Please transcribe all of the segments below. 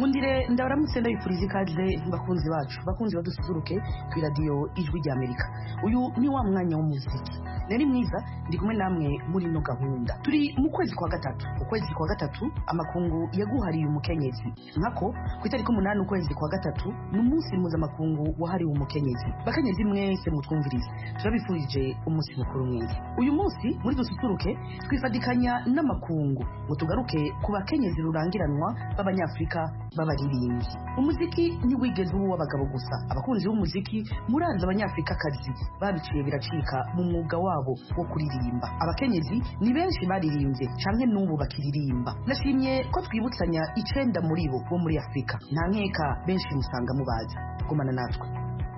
Nkundire ndabaramutse ndabifuriza ikaze bakunzi bacu bakunzi badusuzuruke ku radio Ijwi rya Amerika. Uyu ni wa mwanya w'umuziki. Nari mwiza ndi kumwe namwe muri no gahunda. Turi mu kwezi kwa gatatu. Ukwezi kwa gatatu amakungu yaguhariye umukenyezi. Nkako ku itariki 8 ukwezi kwa gatatu ni umunsi mpuzamakungu wahariwe umukenyezi. Bakenyezi mwese mutwumvirize. Turabifurije umunsi mukuru mwiza. Uyu munsi muri dususuruke twifadikanya n'amakungu ngo tugaruke ku bakenyezi rurangiranwa b'abanyafrika b'abaririmbyi. Umuziki ntiwigeze uwo w'abagabo gusa. Abakunzi b'umuziki muranze abanyafrika kazi babiciye biracika mu mwuga wabo wo kuririmba. Abakenyezi ni benshi baririmbye canke n'ubu bakiririmba. Nashimye ko twibutsanya 9 muri bo muri Afrika. Nta nkeka benshi musanga mubazi. Gumana natwe.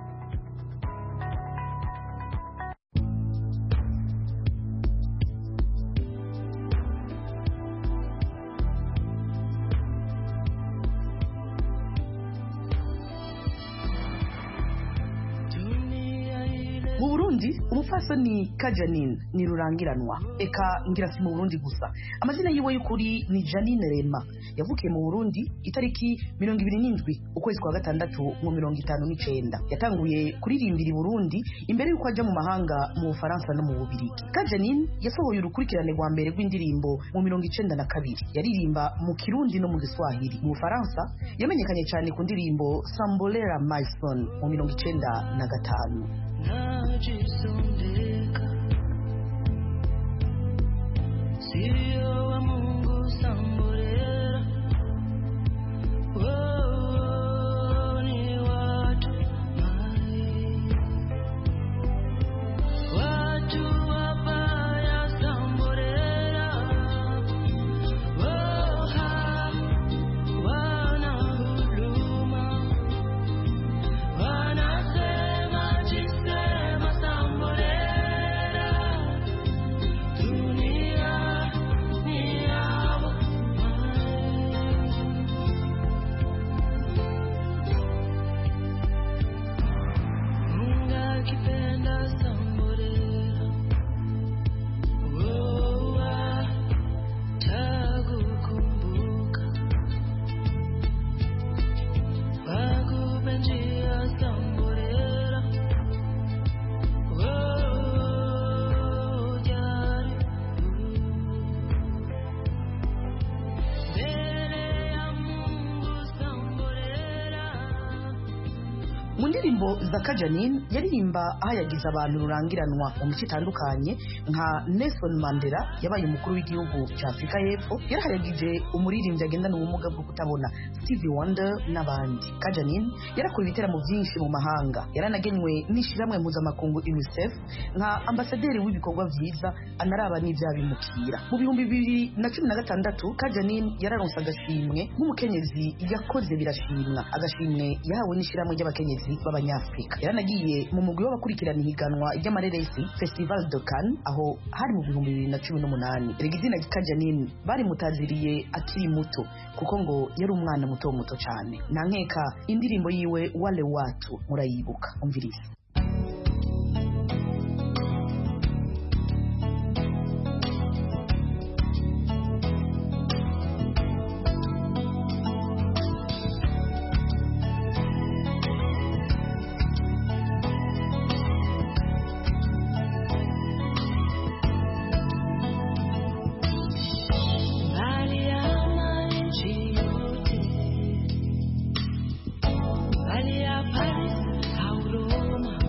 Mu Burundi umupfasoni Kajanine ni rurangiranwa. Eka ngira si mu Burundi gusa. Amazina yiwe y'ukuri ni Janine Rema. Yavukiye mu Burundi itariki 27 ukwezi kwa gatandatu mu 59. Yatanguye kuririmbira i Burundi imbere yuko aja mu mahanga mu Faransa no mu Bubirigi. Kajanine yasohoye urukurikirane rwa mbere rw'indirimbo mu 92. Yaririmba mu Kirundi no mu Giswahili. Mu Faransa yamenyekanye cyane ku ndirimbo Sambolera My Son mu 95. Najisondeka Sirio wa Mungu Sambolera ni watu mai watu wabaya Sambolera wana huruma wanasema Mundirimbo za Kajanine yaririmba ahayagiza abantu rurangiranwa mu mico itandukanye nka Nelson Mandela yabaye umukuru w'igihugu cya Afrika y'Epfo, yarahayagije umuririmbyi agendana ubumuga bwo kutabona Stevie Wonder n'abandi. Kajanine yarakora ibiteramo byinshi mu mahanga, yaranagenywe n'ishiramwe mpuzamakungu UNICEF nka ambasaderi w'ibikorwa byiza anaraba n'ivyabimukira. Mu 2016 Kajanine yararonse agashimwe nk'umukenyezi yakoze birashimwa, agashimwe yahawe n'ishiramwe ry'abakenyezi b'abanyafrika. Yaranagiye mu mugwi w'abakurikirana ihiganwa ry'amareresi Festival de Cannes aho hari mu 2018. Regizina Kajanine bari mutaziriye akiri muto kuko ngo yari umwana muto cyane. Nta nkeka indirimbo yiwe Wale Watu murayibuka. Umviriza. Paris, Auroma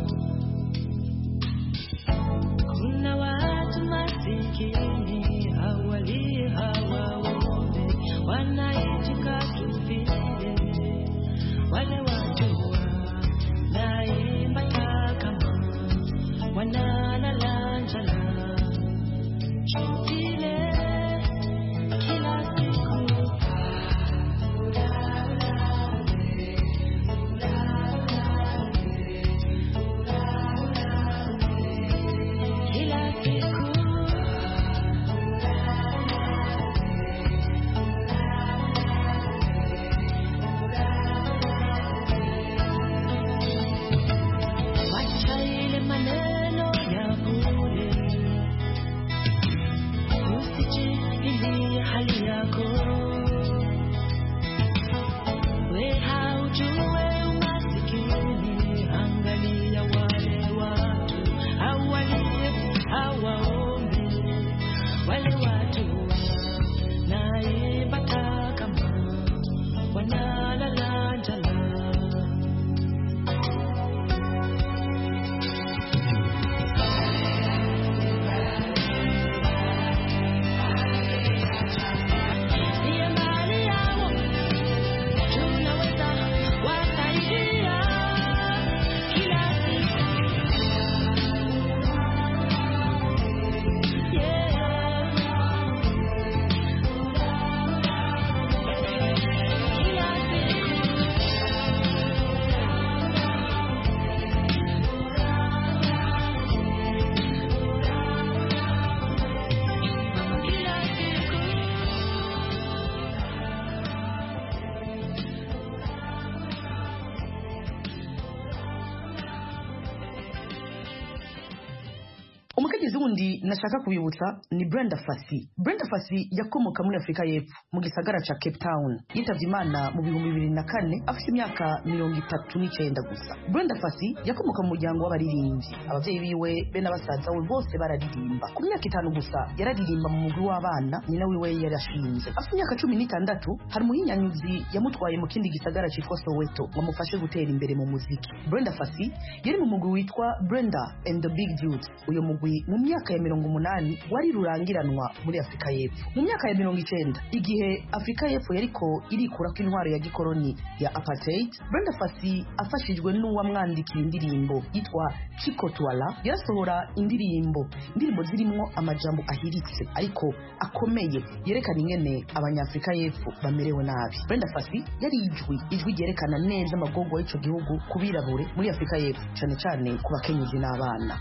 umukenyezi wundi nashaka kubibutsa ni Brenda Fassie. Brenda Fassie yakomoka muri Afrika y'Epfo mu gisagara ca Cape Town. Yitavye Imana mu 2004 afite imyaka 39 gusa. Brenda Fassie yakomoka mu muryango w'abaririmbyi. Abavyeyi biwe be n'abasaza we bose bararirimba. Ku myaka 5 gusa yararirimba mu mugwi w'abana nyina wiwe yarashinze. Afite imyaka 16 hari umuhinyanyuzi yamutwaye mu kindi gisagara citwa Soweto ngo amufashe gutera imbere mu muziki. Brenda Fassie yari mu mugwi witwa Brenda and the Big Dudes. Uyo mugwi mu myaka ya 80 wari rurangiranwa muri Afrika y'Epfo. Mu myaka ya 90 igihe Afrika y'Epfo yariko irikura ko intwaro ya gikoloni ya apartheid, Brenda Fassie afashijwe n'uwamwandikiye indirimbo yitwa Chiko Twala yasohora indirimbo zirimo amajambo ahiritse ariko akomeye yerekana ingene abanyafrika y'Epfo bamerewe nabi. Brenda Fassie yari ijwi ryerekana neza amagogo y'ico gihugu kubirabure muri Afrika y'Epfo, cyane cyane ku bakenyezi n'abana.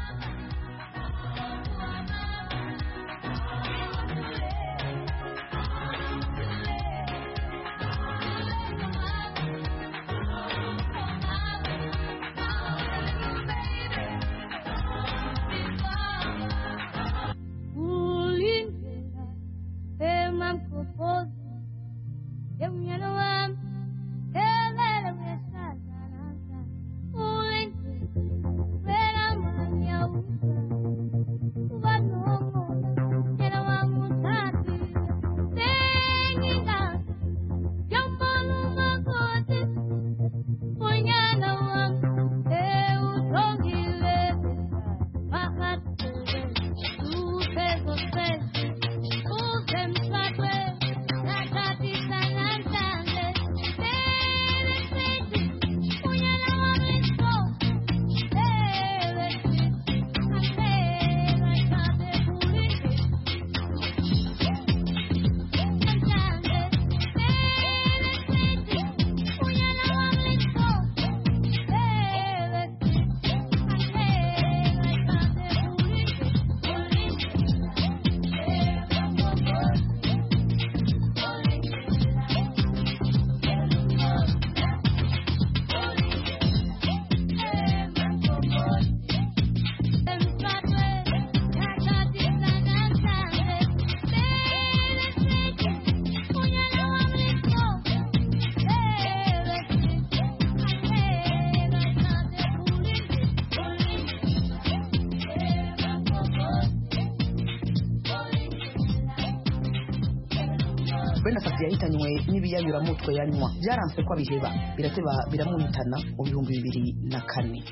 Brenda Fassie yahitanywe n'ibiyayuramutwe yanywa byaranse ko abiheba birateba biramuhitana mu 2004.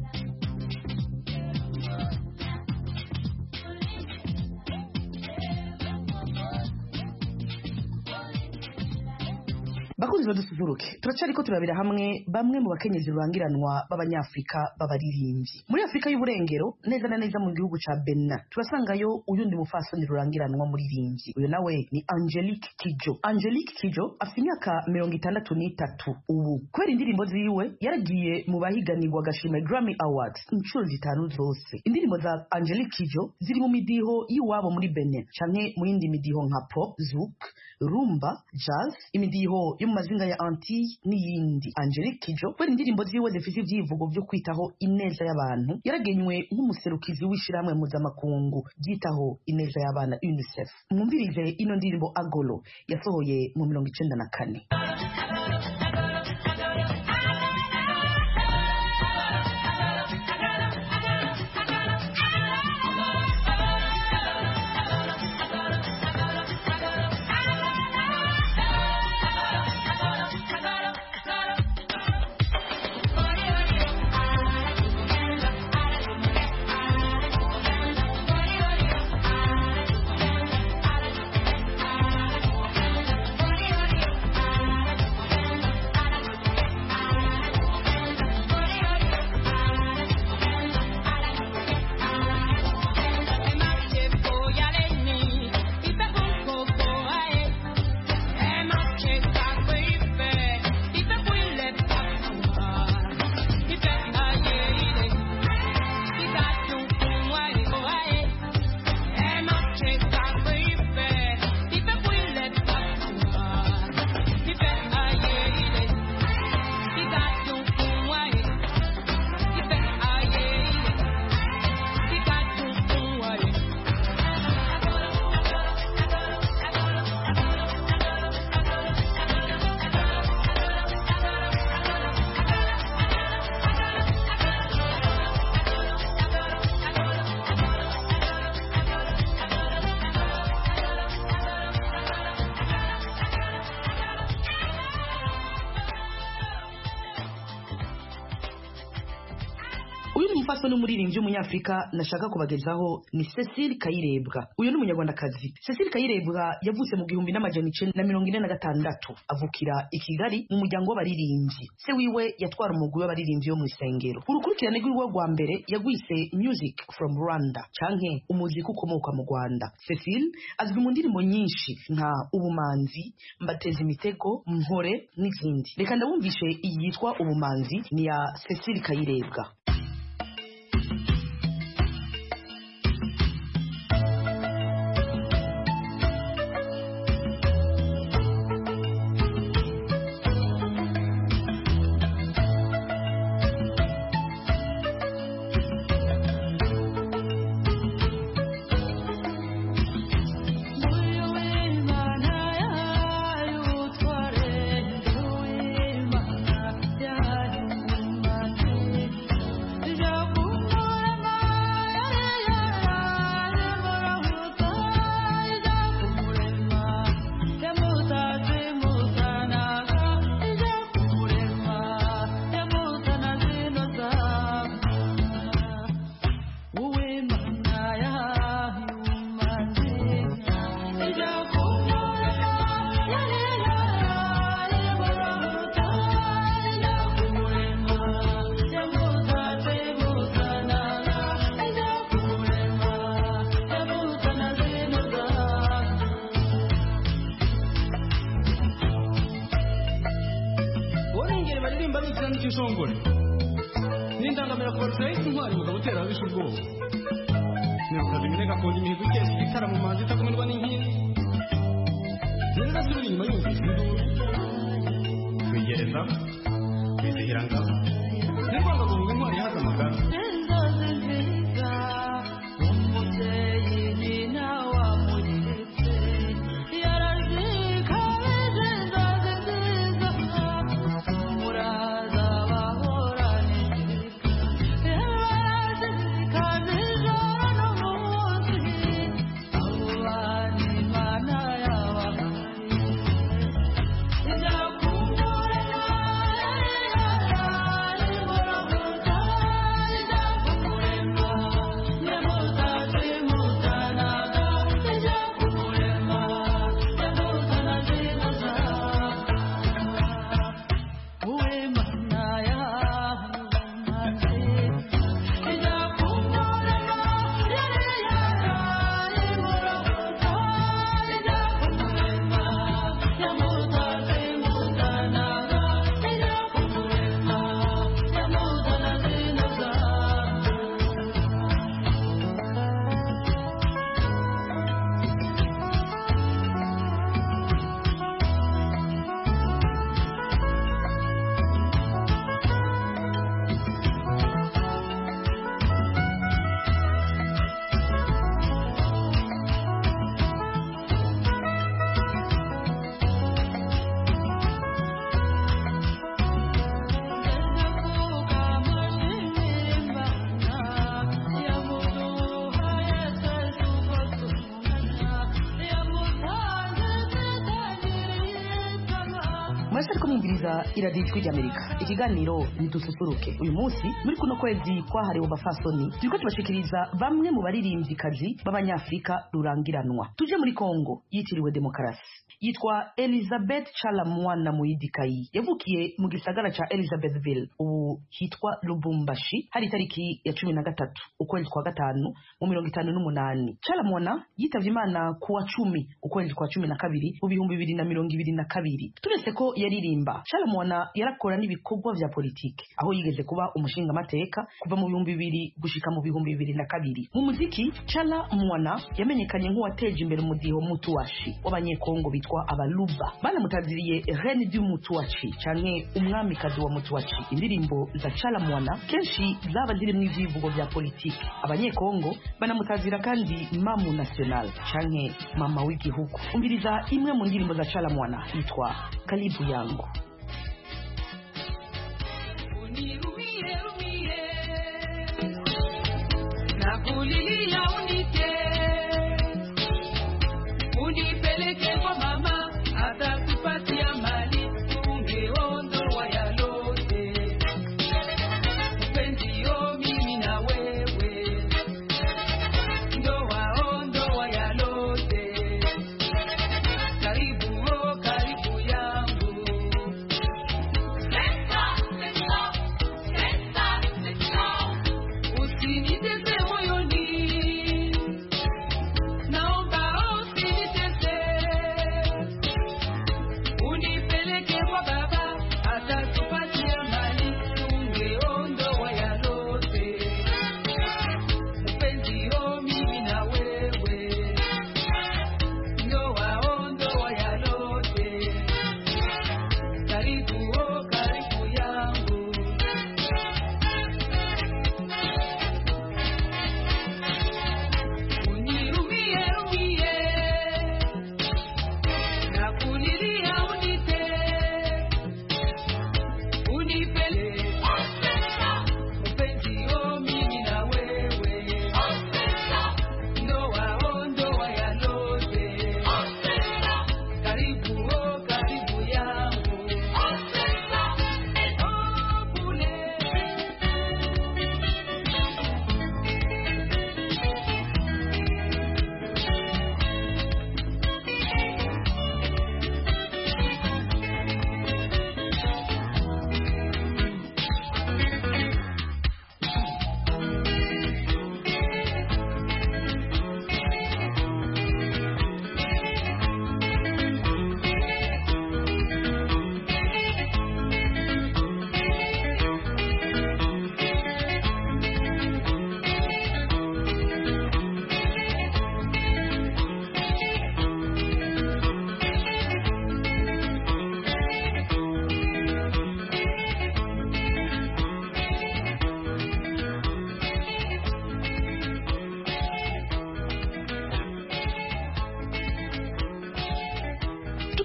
Bakunzi badusuzuruke turacariko turabira hamwe bamwe mu bakenyezi rurangiranwa b'abanyafrika b'abaririmbyi muri Afrika y'uburengero neza na neza mu gihugu ca Benin. Turasangayo uyundi mufasoni rurangiranwa muri rimvyi, uyo nawe ni Angelique Kidjo. Angelique Kidjo afite imyaka 63 ubu. Kwera indirimbo ziwe yaragiye mu bahiganirwa gashima Grammy Awards inshuro 5 zose. Indirimbo za Angelique Kidjo ziri mu midiho yiwabo muri Benin canke mu yindi midiho nka pop, zouk, rumba, jazz, imidiho yo mu mazinga ya Antilles n'iyindi. Angelique Kidjo kwera indirimbo ziwe zifite ivyivugo byo kwitaho ineza y'abantu yaragenywe nk'umuserukizi w'ishiramwe mpuzamakungu byitaho ineza y'abana UNICEF. Mwumvirize ino ndirimbo Agolo yasohoye mu 1994. umufasoni umuririmbyi w'umunyafrika nashaka kubagezaho ni Cecile Kayirebwa. Uyu ni umunyarwandakazi. Cecile Kayirebwa yavutse mu 1946 avukira i Kigali mu muryango w'abaririmbyi. Se wiwe yatwara umugwi w'abaririmbyi wo mu isengero. Urukurikirane rw'urwo rwa mbere yagwise Music from Rwanda canke umuziki ukomoka mu Rwanda. Cecile azwi mu ndirimbo nyinshi nka Ubumanzi, Mbateza imitego, Mpore n'izindi. Reka ndabumvishe iyi yitwa Ubumanzi ni ya Cecile Kayirebwa. Ishongore n'indangamira ku baturage intwari mugabo utera abisha ubwoba nyamukazi minega akunda imihigo igenda igitara mu manzi itagumirwa n'inkindi neza asubira inyuma yumvise induru kwigereza kwizihira ngabo nirwanga guhunga intwari yahaze amagara iradiyo ijwi ry'Amerika. Ikiganiro nidususuruke. Uyu munsi muri kuno kwezi kwahariwe abafasoni turiko tubashikiriza bamwe mu baririmvyikazi b'abanyafrika rurangiranwa. Tuje muri Kongo yitiriwe demokarasi. Yitwa Elizabeth Chalamwana Muidikayi. Yavukiye mu gisagara ca Elizabethville ubu hitwa Lubumbashi hari tariki ya 13 ukwezi kwa gatanu mu 1958. Chalamwana yitavye Imana kuwa 10 ukwezi kwa 12 mu 2022. Turese ko yaririmba. Chalamwana yarakora n'ibikorwa vya politike aho yigeze kuba umushinga mateka kuva mu 2000 gushika mu 2022. Mu muziki Chalamwana yamenyekanye nk'uwateje imbere umudiho mutuwashi w'abanyekongo bitwa abaluba. Banamutaziriye Reine du Mutuwachi canke umwamikazi wa Mutuwachi. Indirimbo za Chalamwana kenshi zaba ziri mu ivivugo vya politike. Abanyekongo banamutazira kandi Mamu National canke mama w'igihugu. Umviriza imwe mu ndirimbo za Chalamwana yitwa Kalibu yangu. Nakulilia unite, unipeleke kwa mama, atakupatia mali, ungeondoa yalote. Mpenzi yo mimi na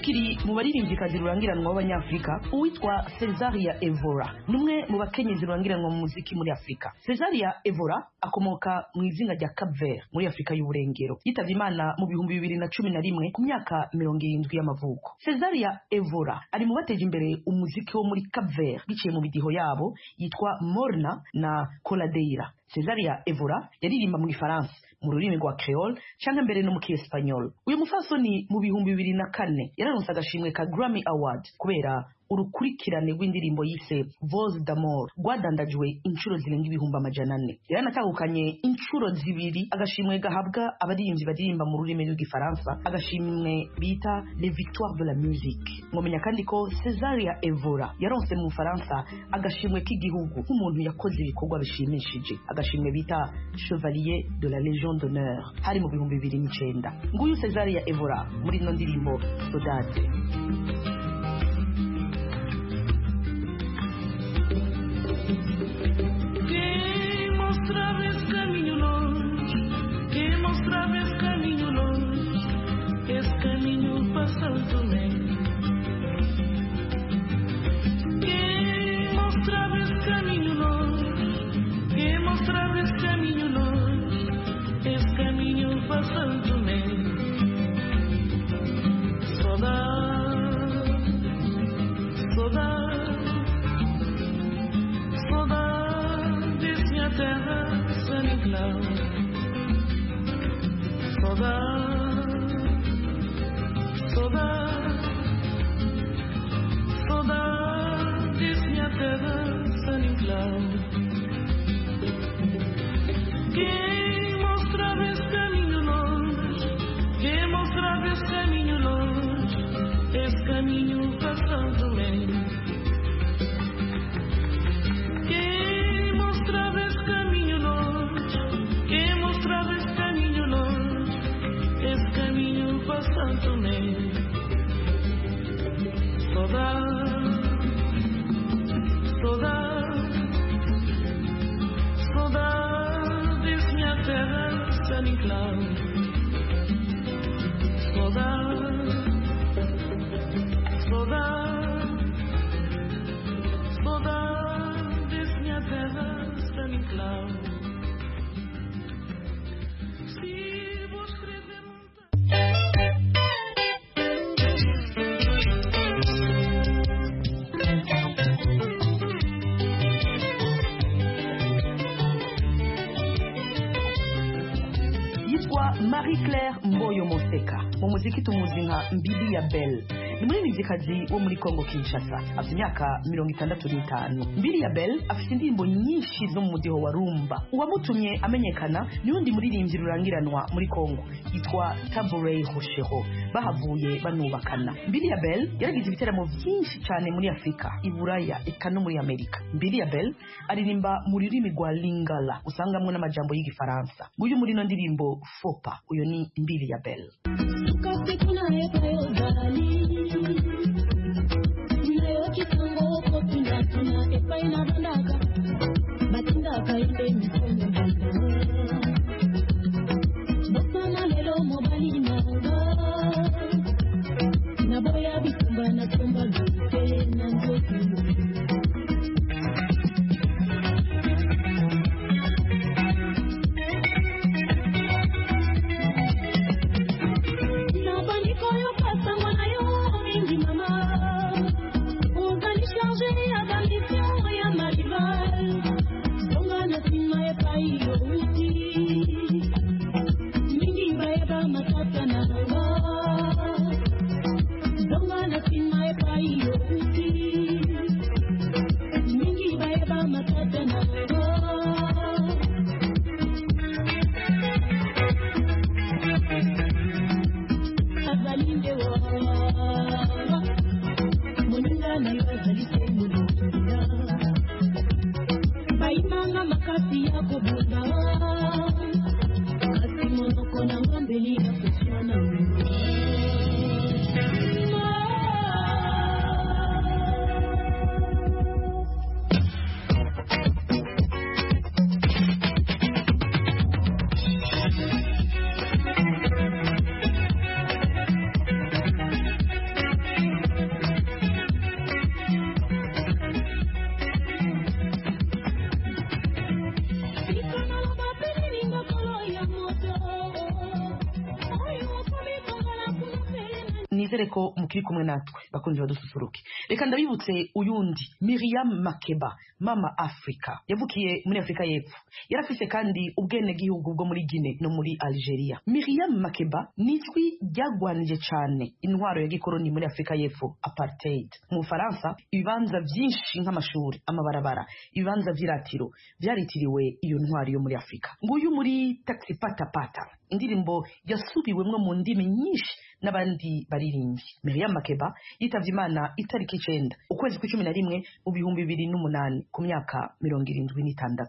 tukiri mu baririmbyikazi rurangiranwa b'abanyafurika uwitwa Cesaria Evora numwe mu bakenyezi rurangiranwa mu muziki muri Afrika. Cesaria Evora akomoka mu izinga rya Cap Vert muri Afrika y'uburengero. Yitavye Imana mu 2011 ku myaka 70 y'amavuko. Cesaria Evora ari mu bateje imbere umuziki wo muri Cap Vert biciye mu bidiho yabo yitwa Morna na Coladeira. Cesaria Evora yaririmba mu Gifaransa, mu rurimi rwa Creole canke mbere no mu Kiespanyol. Uyu mufasoni mu 2004 yararonse agashimwe ka Grammy Award kubera urukurikirane rw'indirimbo yise Voz d'Amour rwadandajwe inshuro zirenga 400. Yaranatahukanye inshuro zibiri agashimwe gahabwa abaririmbyi baririmba mu rurimi rw'igifaransa, agashimwe bita Les Victoires de la Musique. Mwomenya kandi ko Cesaria Evora yaronse mu Faransa agashimwe k'igihugu nk'umuntu yakoze ibikorwa bishimishije, agashimwe bita Chevalier de la Légion d'honneur hari mu 2009. Nguyu Cesaria Evora muri no ndirimbo Saudade. Mostrava esse caminho longe, que mostrava esse caminho longe, esse caminho para Santo Tomé. Que mostrava esse caminho longe, que mostrava esse caminho longe, esse caminho para Santo Tomé. Saudade, saudade, saudade. Minha terra, San Inclau. Saudade, saudade, saudade, minha terra, San Inclau. Quem mostrava esse caminho longe, quem mostrava esse caminho longe, esse caminho para Santo Tomé. Santo Tomé. Saudade, saudade, saudade, minha terra, San Inclau. Saudade, saudade, saudade, minha terra, San Inclau. Se vou escrever Marie-Claire Mboyo Moseka mu muziki tumuzi nka Mbili ya Belle ni muririmbyikazi wo muri Kongo Kinshasa afite imyaka 65. Mbili ya Belle afite indirimbo nyinshi zo mu mudiho wa rumba. Uwamutumye amenyekana ni undi muririmbyi rurangiranwa muri Kongo yitwa Tabouret Rochereau bahavuye banubakana. Mbili ya Belle yaragize ibiteramo byinshi cyane muri Afrika, i Buraya eka no muri Amerika. Mbili ya Belle aririmba mu rurimi rwa Lingala usangamwe n'amajambo y'Igifaransa. Nguyu muri no ndirimbo Fopa uyo ni Mbili ya Belle. nizere ko mukiri kumwe natwe bakunzi badususuruke. Reka ndabibutse uyundi Miriam Makeba, Mama Africa, yavukiye muri Afrika y'Epfo, yarafise kandi ubwene gihugu bwo muri Guinea no muri Algeria. Miriam Makeba nizwi ryagwanije cyane intwaro ya gikoroni muri Afrika y'Epfo, apartheid. Mu Faransa ibibanza byinshi nk'amashuri, amabarabara, ibibanza vy'iratiro byaritiriwe iyo ntwaro yo muri Afrika. Nguyu muri Taxi Pata Pata, indirimbo yasubiwemwo mu ndimi nyinshi n'abandi baririmbyi. Miriam Makeba yitavye Imana itariki 9 ukwezi kwa 11 mu 2008 ku myaka 76.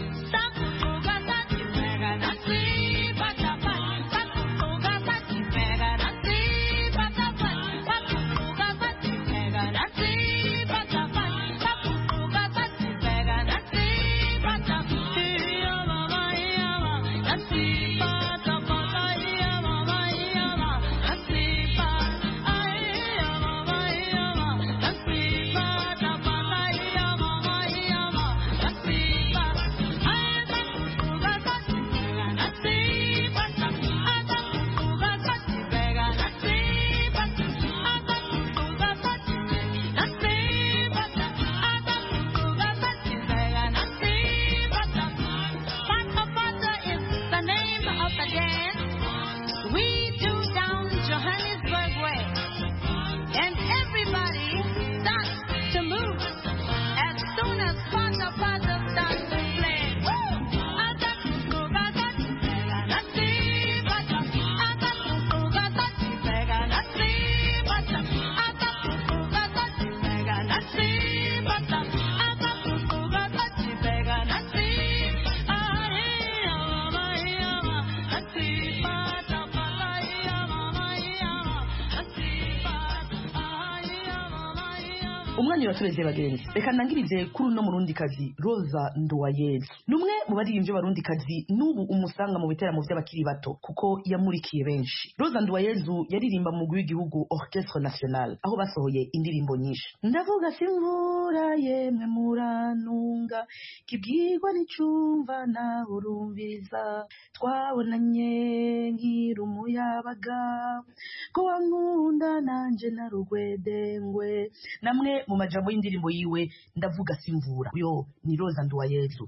Umwanya watureze bagenzi, reka ndangirize kuri no murundikazi Rosa Nduwayezu. Numwe mu baririmbyi b'abarundikazi n'ubu umusanga mu biteramo by'abakiri bato kuko yamurikiye benshi. Rosa Nduwayezu yaririmba mu mugwi w'igihugu Orchestre National aho basohoye indirimbo nyinshi. Ndavuga simvura yemwe muranunga kibwirwa n'icumva na urumviza twabonanye nkiri umuyabaga ko wankunda nanje na rugwedengwe. Namwe mu majambo y'indirimbo yiwe ndavuga simvura. Uyo ni Rosa Nduwayezu.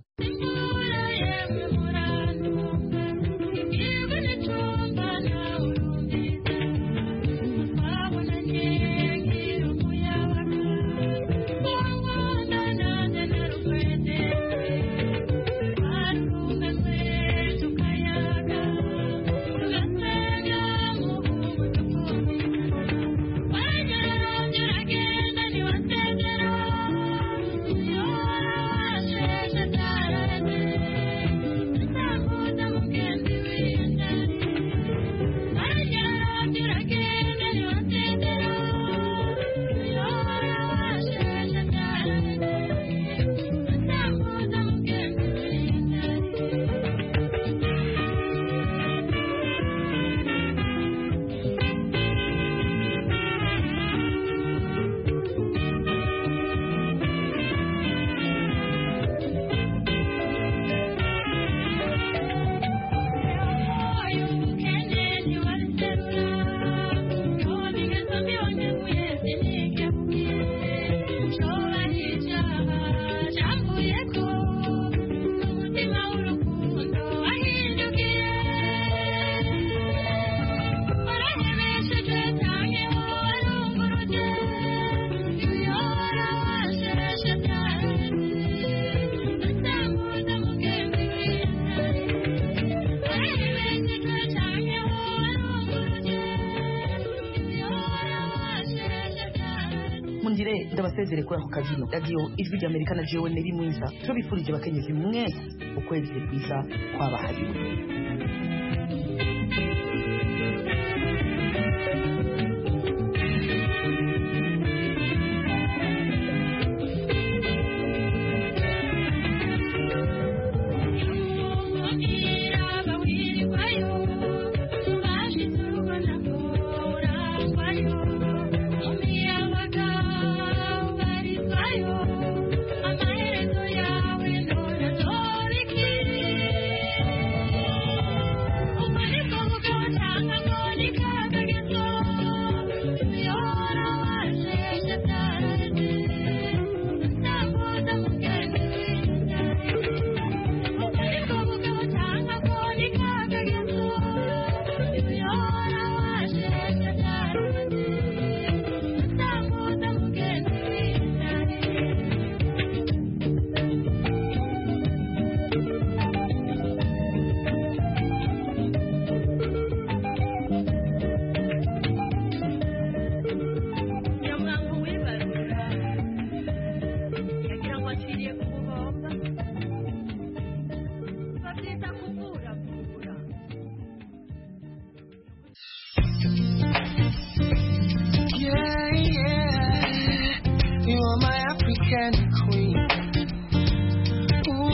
Ndabasezere kuri ako kazino radio Ijwi ry'Amerika na jewe Neri Mwiza turabifurije bakenyezi mwese ukwezi kwiza kwabahariwe.